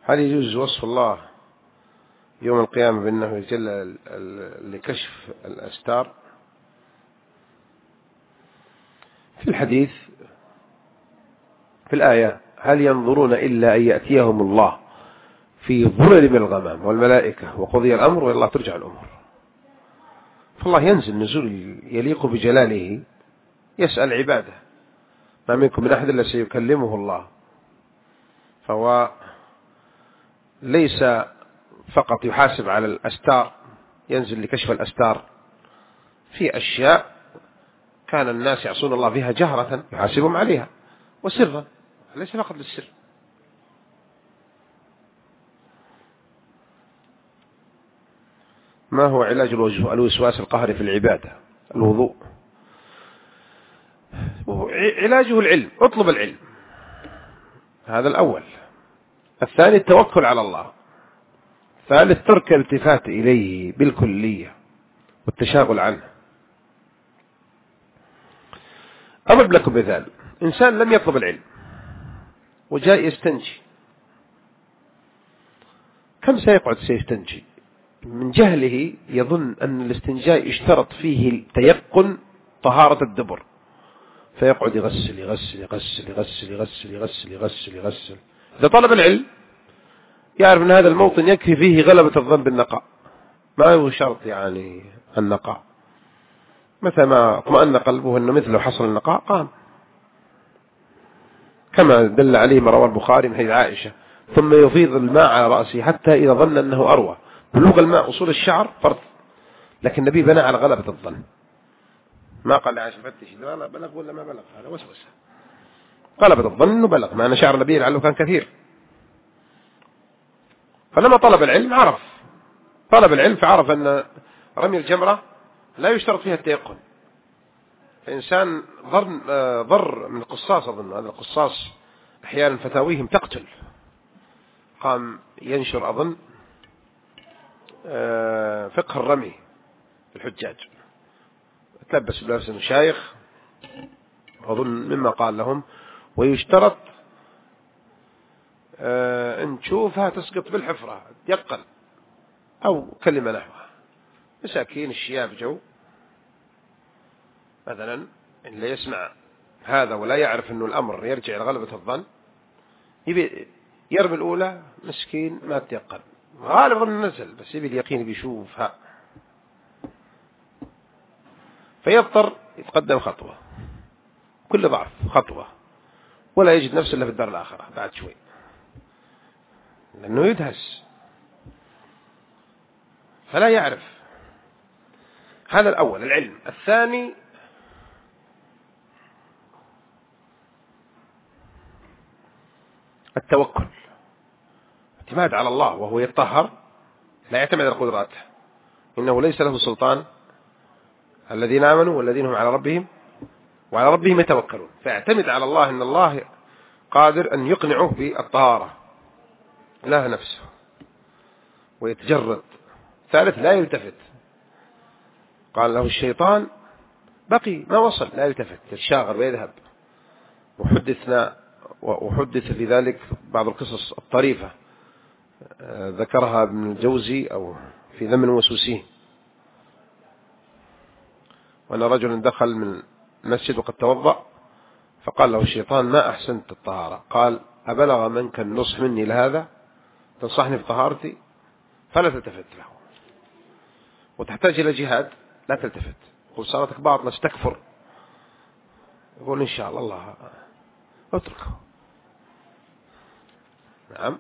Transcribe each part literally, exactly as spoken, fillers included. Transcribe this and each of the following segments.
هل يجوز وصف الله يوم القيامة بأنه يجل لكشف الأستار؟ في الحديث في الآية هل ينظرون إلا أن يأتيهم الله في ظلل من الغمام والملائكة وقضي الأمر وإلى الله ترجع الأمور. فالله ينزل نزول يليق بجلاله، يسأل عباده، ما منكم من أحد إلا سيكلمه الله. فهو ليس فقط يحاسب على الأستار، ينزل لكشف الأستار في أشياء كان الناس يعصون الله فيها جهرة يحاسبهم عليها، وسرا ليس فقط للسر. ما هو علاج الوسواس القهري في العبادة؟ الوضوء. علاجه العلم، اطلب العلم، هذا الأول. الثاني التوكل على الله. ثالث ترك الالتفات إليه بالكلية والتشاغل عنه. أضرب لكم مثال: إنسان لم يطلب العلم وجاء يستنجي، كم سيقعد سيستنجي؟ من جهله يظن أن الاستنجاء اشترط فيه تيقن طهارة الدبر، فيقعد يغسل يغسل يغسل يغسل يغسل يغسل يغسل يغسل. إذا طلب العلم يعرف أن هذا الموطن يكفي فيه غلبة الظن بالنقاء، ما هو شرط يعني النقاء. متى ما اطمأن قلبه أنه مثل لو حصل النقاء قام، كما دل عليه ما رواه البخاري من حديث عائشة: ثم يفيض الماء على رأسه حتى إذا ظن أنه أروى. بلوغ الماء وصول الشعر فرض، لكن النبي بنى على غلبة الظن، ما قال لعائشة فتش لا بلغ ولا ما بلغ، هذا وسوسة. غلبة الظن أنه بلغ، مع أن شعر النبي لعله كان كثير. فلما طلب العلم عرف، طلب العلم فعرف أن رمي الجمرة لا يشترط فيها التيقن. فإنسان ضر, ضر من القصاص، أظن هذا القصاص أحيانا فتاويهم تقتل، قام ينشر أظن فقه الرمي في الحجاج، تلبس بلبس المشايخ أظن مما قال لهم، ويشترط أن تشوفها تسقط بالحفرة يقل أو كلمة نحوها. مساكين الشياب جو مثلا اللي يسمع هذا ولا يعرف أنه الأمر يرجع إلى غلبة الظن، يبي يرمي الأولى مسكين ما تيقن، غالب ظن نزل، بس يبي اليقين بيشوفها، فيضطر يتقدم خطوة، كل ضعف خطوة، ولا يجد نفسه إلا في الدار الآخرة بعد شوي، لأنه يدهس فلا يعرف. هذا الأول العلم. الثاني التوكل، اعتماد على الله، وهو يتطهر لا يعتمد على قدراته، إنه ليس له سلطان الذين آمنوا والذين هم على ربهم وعلى ربهم يتوكلون. فاعتمد على الله أن الله قادر أن يقنعه بالطهارة لا نفسه، ويتجرد. ثالث لا يلتفت، قال له الشيطان بقي ما وصل، لا يلتفت، يتشاغل ويذهب. وحدثنا وحدث في ذلك بعض القصص الطريفة ذكرها ابن الجوزي أو في ذم الموسوسين، وأن رجل دخل من المسجد وقد توضأ، فقال له الشيطان ما أحسنت الطهارة، قال أبلغ منك النصح مني لهذا، تنصحني بطهارتي؟ فلا تلتفت له. وتحتاج إلى جهاد، لا تلتفت، قل صلاتك باطلة استكفر، يقول إن شاء الله الله اتركه. نعم.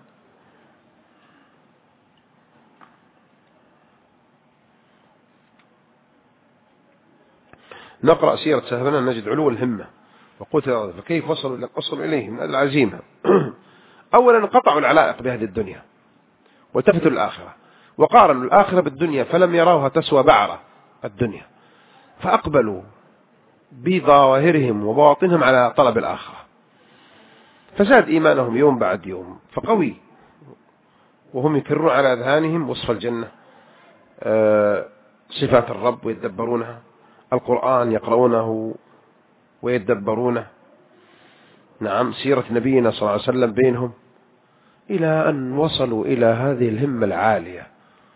نقرأ سيرة سهلنا نجد علو الهمة وقوة، فكيف وصلوا وصلوا إليه من العزيمة. أولا قطعوا العلائق بهذه الدنيا والتفتوا الآخرة، وقارنوا الآخرة بالدنيا فلم يروها تسوى بعرة الدنيا، فأقبلوا بظواهرهم وبواطنهم على طلب الآخرة، فزاد إيمانهم يوم بعد يوم، فقوي، وهم يكررون على أذهانهم وصف الجنة، صفات الرب ويتدبرونها، القرآن يقرؤونه ويتدبرونه، نعم، سيرة نبينا صلى الله عليه وسلم بينهم، إلى أن وصلوا إلى هذه الهمة العالية.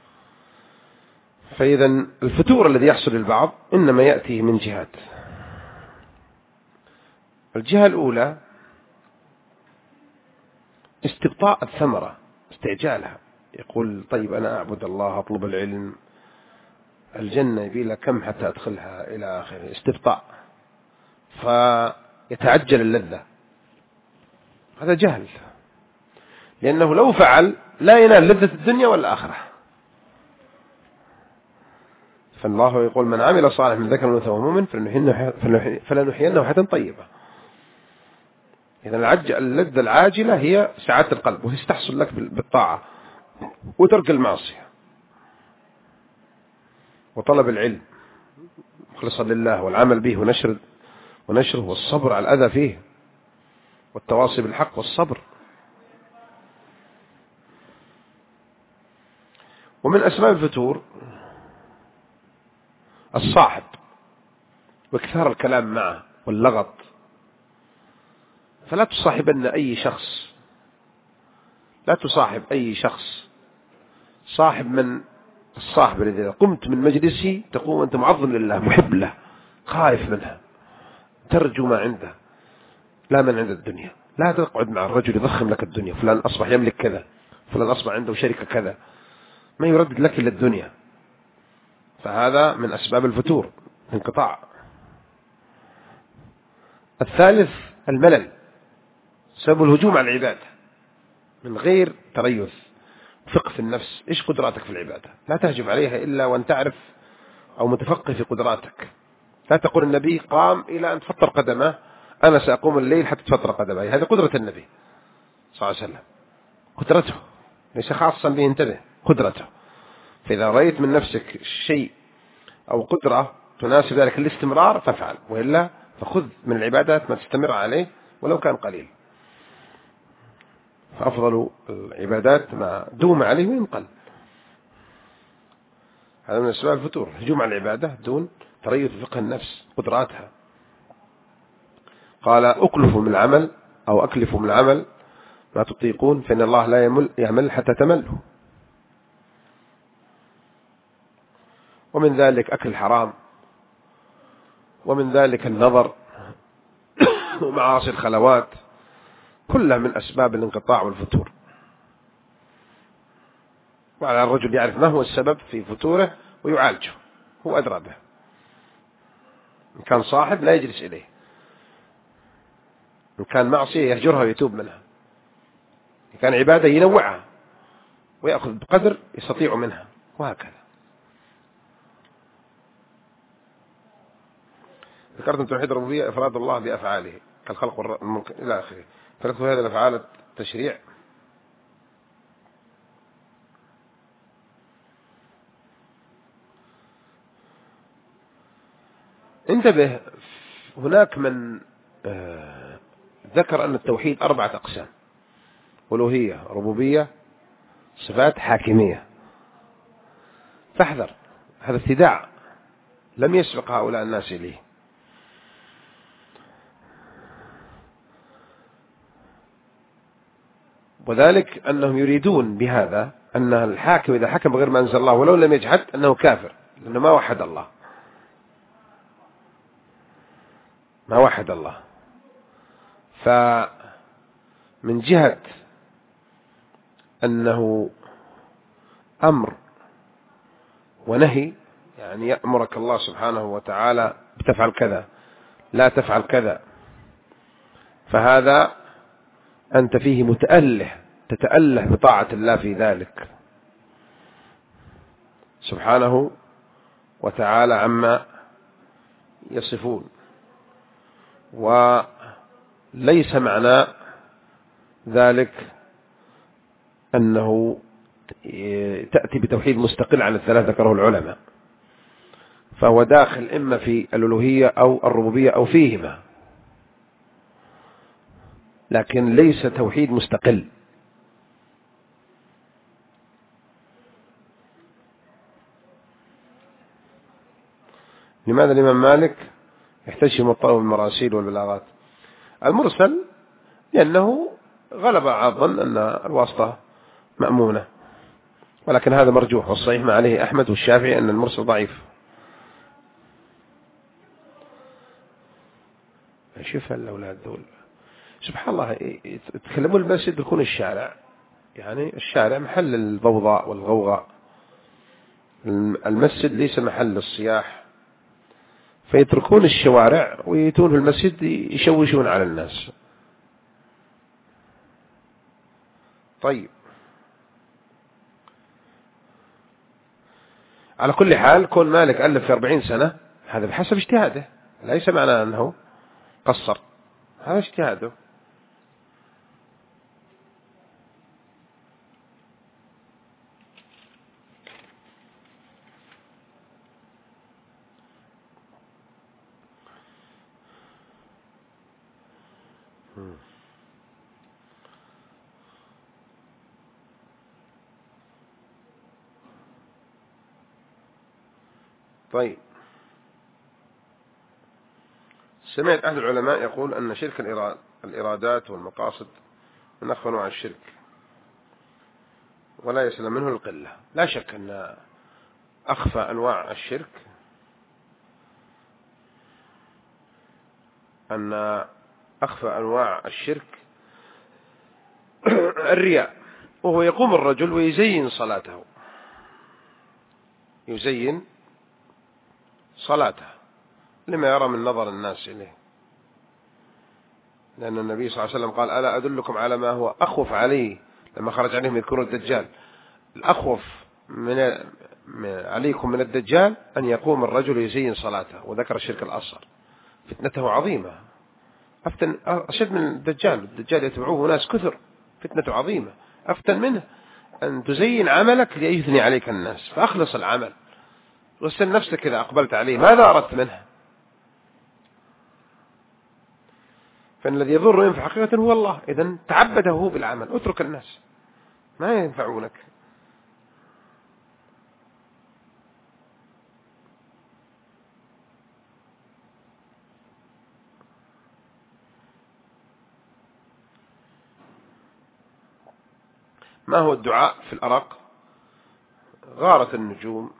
فإذا الفتور الذي يحصل للبعض إنما يأتي من جهات. الجهة الأولى استبطاء الثمرة، استعجالها، يقول طيب أنا أعبد الله، أطلب العلم، الجنة يبي لها كم حتى أدخلها إلى آخره، استبطاء، فيتعجل اللذة. هذا جهل، لأنه لو فعل لا ينال لذة الدنيا والآخرة. فالله يقول من عمل صالح من ذكر وأنثى وهو مؤمن فلنحيينه حياة طيبة. إذا العج اللذة العاجلة هي سعادة القلب، وهي تحصل لك بالطاعة وترك المعصية وطلب العلم مخلصا لله والعمل به ونشر ونشره والصبر على الأذى فيه والتواصي بالحق والصبر. ومن أسباب الفتور الصاحب واكثار الكلام معه واللغط. فلا تصاحبن أي شخص، لا تصاحب أي شخص، صاحب من الصاحب الذي إذا قمت من مجلسه تقوم أنت معظم لله، محب له، خائف منها، ترجو ما عنده لا من عند الدنيا. لا تقعد مع الرجل يضخم لك الدنيا، فلان أصبح يملك كذا، فلان أصبح عنده شركة كذا، ما يردد لك إلا الدنيا. فهذا من أسباب الفتور، انقطاع. الثالث الملل، سبب الهجوم على العبادة من غير تريث. فقه في النفس، إيش قدراتك في العبادة؟ لا تهجم عليها إلا وأن تعرف أو متفقه في قدراتك. لا تقول النبي قام إلى أن تفطر قدمه، أنا سأقوم الليل حتى تفطر قدمي. هذه قدرة النبي صلى الله عليه وسلم، قدرته ليس خاصا به، انتبه، قدرته. فإذا رأيت من نفسك شيء أو قدرة تناسب ذلك الاستمرار فافعل، وإلا فخذ من العبادات ما تستمر عليه ولو كان قليل. فأفضل العبادات ما دوم عليه وينقل. هذا من أسباب الفتور، هجوم على العبادة دون تريث فقه النفس قدراتها. قال أكلفوا من العمل أو أكلفوا من العمل ما تطيقون فإن الله لا يمل يعمل حتى تملوا. ومن ذلك أكل الحرام، ومن ذلك النظر ومعاصي الخلوات، كلها من أسباب الانقطاع والفتور. وعلى الرجل يعرف ما هو السبب في فتوره ويعالجه، هو أدرى به. إن كان صاحب لا يجلس إليه، إن كان معصية يهجرها ويتوب منها، إن كان عبادة ينوعها ويأخذ بقدر يستطيع منها، وهكذا. ذكرت توحيد الربوبية إفراد الله بأفعاله كالخلق والملك إلى آخره. فنذكر هذه الأفعال التشريع. انتبه، هناك من ذكر أن التوحيد أربعة أقسام: ألوهية، ربوبية، صفات، حاكمية. فاحذر، هذا ابتداع لم يسبق هؤلاء الناس إليه. وذلك أنهم يريدون بهذا أن الحاكم إذا حكم بغير ما أنزل الله ولو لم يجحد أنه كافر، لأنه ما وحد الله، ما وحد الله. فمن جهة أنه أمر ونهي، يعني يأمرك الله سبحانه وتعالى بتفعل كذا لا تفعل كذا، فهذا أنت فيه متأله، تتأله بطاعة الله في ذلك سبحانه وتعالى عما يصفون. وليس معنى ذلك أنه تأتي بتوحيد مستقل عن الثلاث ذكره العلماء، فهو داخل إما في الألوهية أو الربوبية أو فيهما، لكن ليس توحيد مستقل. لماذا الإمام مالك يحتج مطلب المراسيل والبلاغات؟ المرسل لأنه غلب على الظن أن الواسطة مأمونة، ولكن هذا مرجوح، والصحيح ما عليه أحمد والشافعي أن المرسل ضعيف. شوف الأولاد ذول سبحان الله يتكلمون المسجد يكون الشارع، يعني الشارع محل الضوضاء والغوغاء، المسجد ليس محل الصياح، فيتركون الشوارع ويتون في المسجد يشوشون على الناس. طيب، على كل حال كون مالك ألف في أربعين سنة هذا بحسب اجتهاده، ليس معنى أنه قصر، هذا اجتهاده. طيب، سمعت أهل العلماء يقول أن شرك الإرادات والمقاصد من أخفى أنواع الشرك ولا يسلم منه القلة. لا شك أن أخفى أنواع الشرك أن أخفى أنواع الشرك الرياء، وهو يقوم الرجل ويزين صلاته، يزين صلاته لما يرى من نظر الناس إليه، لأن النبي صلى الله عليه وسلم قال ألا أدلكم على ما هو أخوف عليه لما خرج عليهم يذكرون الدجال، الأخوف من عليكم من الدجال أن يقوم الرجل يزين صلاته، وذكر الشرك الأصغر فتنته عظيمة، أفتن أشد من الدجال، الدجال يتبعوه ناس كثر، فتنته عظيمة، أفتن منه أن تزين عملك ليثني عليك الناس، فأخلص العمل واسأل نفسك إذا أقبلت عليه ماذا أردت منه، فإن الذي يضر ينفع حقيقة هو الله، إذن تعبده بالعمل، اترك الناس ما ينفعونك. ما هو الدعاء في الأرق؟ غارت النجوم،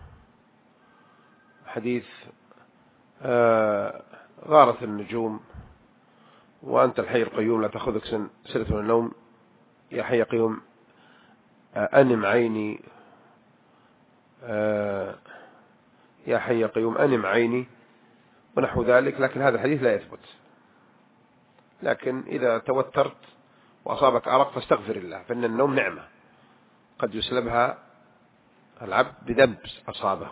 حديث آه غارت النجوم وأنت الحي القيوم لا تأخذك سنة من النوم، يا حي قيوم آه أنم عيني، آه يا حي قيوم أنم عيني ونحو ذلك، لكن هذا الحديث لا يثبت. لكن إذا توترت وأصابك أرق فاستغفر الله، فإن النوم نعمة قد يسلبها العبد بذنب أصابه.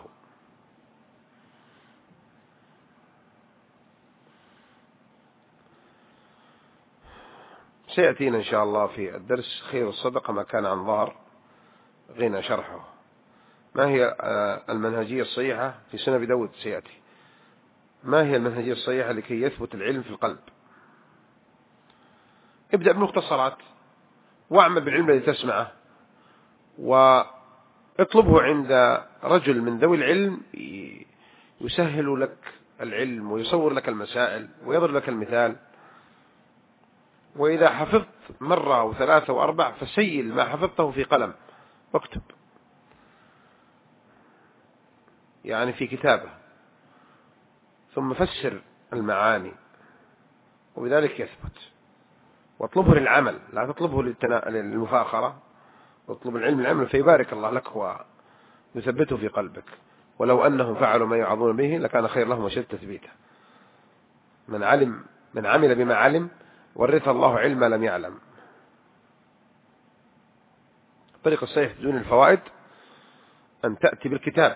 سيأتينا إن شاء الله في الدرس خير الصدقة ما كان عن ظهر غنى شرحه. ما هي المنهجية الصحيحة في سنة أبي داود؟ سيأتي. ما هي المنهجية الصحيحة لكي يثبت العلم في القلب؟ ابدأ بمختصرات واعمل بالعلم الذي تسمعه، واطلبه عند رجل من ذوي العلم يسهل لك العلم ويصور لك المسائل ويضرب لك المثال. وإذا حفظت مرة أو ثلاثة وأربع فسيل ما حفظته في قلم واكتب، يعني في كتابة، ثم فسر المعاني، وبذلك يثبت. واطلبه للعمل، لا تطلبه للمفاخرة، واطلب العلم العمل فيبارك الله لك ويثبته في قلبك. ولو أنهم فعلوا ما يعظون به لكان خير لهم وشد تثبيته. من علم من عمل بما علم ورث الله علم لم يعلم. الطريق الصحيح دون الفوائد أن تأتي بالكتاب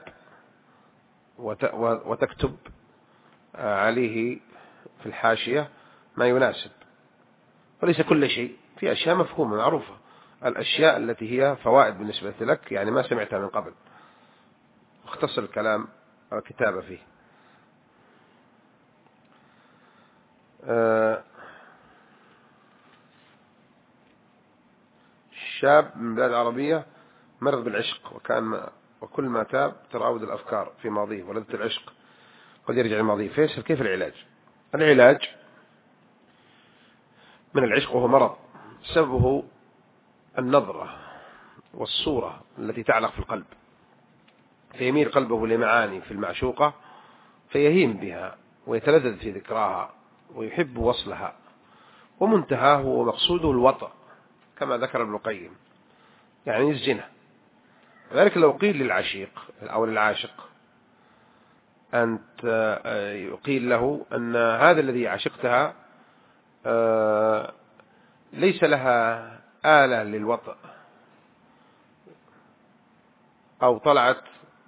وتكتب عليه في الحاشية ما يناسب، وليس كل شيء، في أشياء مفهومة معروفة، الأشياء التي هي فوائد بالنسبة لك يعني ما سمعتها من قبل، اختصر الكلام الكتابة فيه. شاب من بلاد عربية مرض بالعشق، وكان وكل ما تاب تراود الأفكار في ماضيه ولذة العشق قد يرجع لماضيه، فيسأل كيف العلاج؟ العلاج من العشق وهو مرض سببه النظرة والصورة التي تعلق في القلب، فيميل قلبه لمعاني في المعشوقة فيهيم بها ويتلذذ في ذكراها ويحب وصلها، ومنتهاه ومقصوده الوطأ كما ذكر ابن القيم، يعني الزنا. ذلك لو قيل للعشيق أو للعاشق أنت يقيل له أن هذا الذي عشقتها ليس لها آلة للوطأ أو طلعت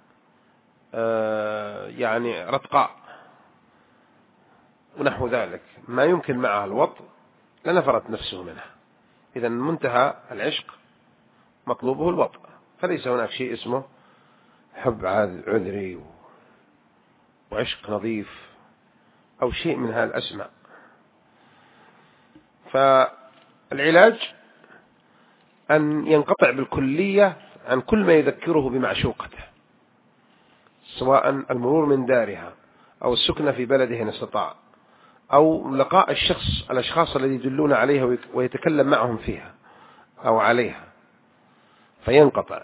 يعني رتقاء ونحو ذلك ما يمكن معها الوطء لنفرت نفسه منها. إذا منتهى العشق مطلوبه الوطء، فليس هناك شيء اسمه حب عذري وعشق نظيف أو شيء من هذا الأسماء. فالعلاج أن ينقطع بالكلية عن كل ما يذكره بمعشوقته، سواء المرور من دارها أو السكنة في بلده إن استطاع، أو لقاء الشخص الأشخاص الذي يدلون عليها ويتكلم معهم فيها أو عليها، فينقطع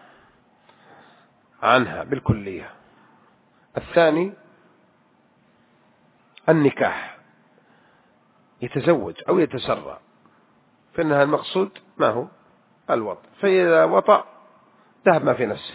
عنها بالكلية. الثاني النكاح، يتزوج أو يتسرى، فإنها المقصود ما هو الوطء، فإذا وطأ ذهب ما في نفسه.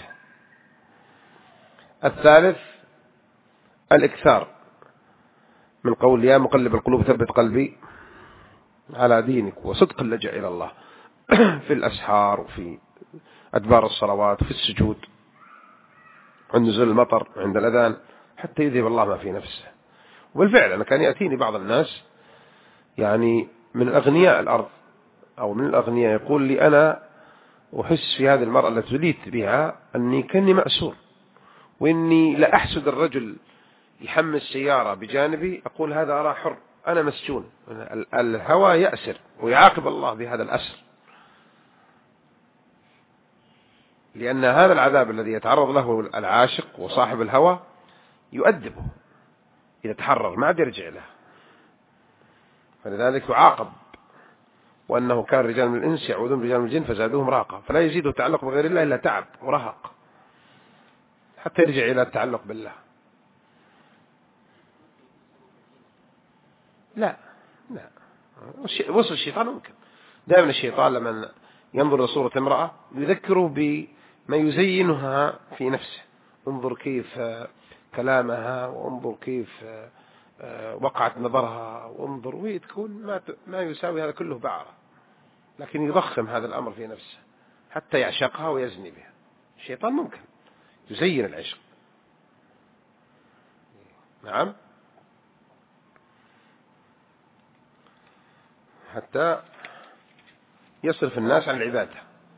الثالث الإكثار من قول يا مقلب القلوب ثبت قلبي على دينك، وصدق اللجأ إلى الله في الأسحار وفي أدبار الصلوات وفي السجود عند نزول المطر عند الأذان، حتى يذهب الله ما في نفسه. وبالفعل أنا كان يأتيني بعض الناس يعني من أغنياء الأرض أو من الأغنياء يقول لي أنا أحس في هذه المرأة التي تليت بها أني كني مأسور، وإني لا أحسد الرجل يحمل سيارة بجانبي أقول هذا أرى حر، أنا مسجون. الهوى يأسر ويعاقب الله بهذا الأسر، لأن هذا العذاب الذي يتعرض له العاشق وصاحب الهوى يؤدبه إذا تحرر ما عاد يرجع له، فلذلك يعاقب. وأنه كان رجال من الإنس يعودون رجال من الجن فزادوهم راقة، فلا يزيده التعلق بغير الله إلا تعب ورهق حتى يرجع إلى التعلق بالله. لا لا وصل الشيطان ممكن دائما الشيطان لما ينظر لصورة امرأة يذكره بما يزينها في نفسه، انظر كيف كلامها وانظر كيف وقعت نظرها وانظر، وهي تكون ما ما يساوي هذا كله بعرة، لكن يضخم هذا الأمر في نفسه حتى يعشقها ويزني بها. الشيطان ممكن يزين العشق. نعم، حتى يصرف الناس عن العبادة.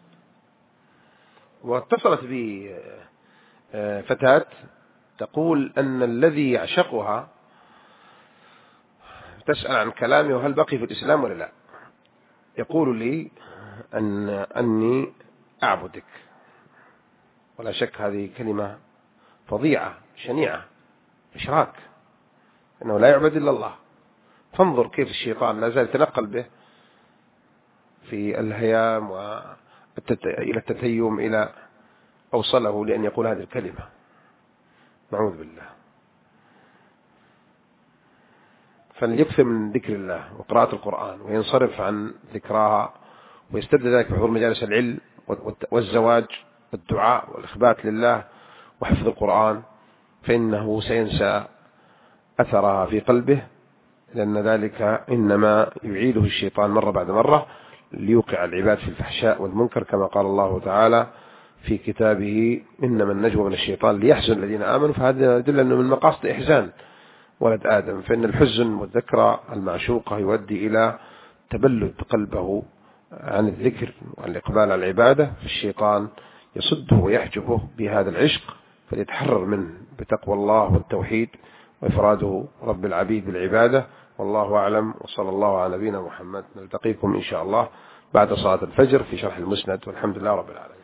واتصلت بي فتاة تقول أن الذي يعشقها تسأل عن كلامي وهل بقي في الإسلام ولا لا، يقول لي أن أني أعبدك. ولا شك هذه كلمة فظيعة شنيعة، إشراك، أنه لا يعبد إلا الله. فانظر كيف الشيطان لا زال يتنقل به في الهيام وإلى التتيم إلى أوصله لأن يقول هذه الكلمة. نعوذ بالله. فليكثر من ذكر الله وقراءة القرآن وينصرف عن ذكراها، ويستبدل ذلك بحضور مجالس العلم والزواج والدعاء والإخبات لله وحفظ القرآن، فإنه سينسى أثرها في قلبه، لأن ذلك إنما يعيده الشيطان مرة بعد مرة ليوقع العباد في الفحشاء والمنكر، كما قال الله تعالى في كتابه إنما النجوى من الشيطان ليحزن الذين آمنوا. فهذا يدل أنه من مقاصد إحزان ولد آدم، فإن الحزن والذكرى المعشوقة يؤدي إلى تبلد قلبه عن الذكر وعن الإقبال على العبادة، فالشيطان يصده ويحجبه بهذا العشق، فليتحرر منه بتقوى الله والتوحيد وإفراده رب العبيد بالعبادة. والله أعلم، وصلى الله على نبينا محمد. نلتقيكم إن شاء الله بعد صلاة الفجر في شرح المسند، والحمد لله رب العالمين.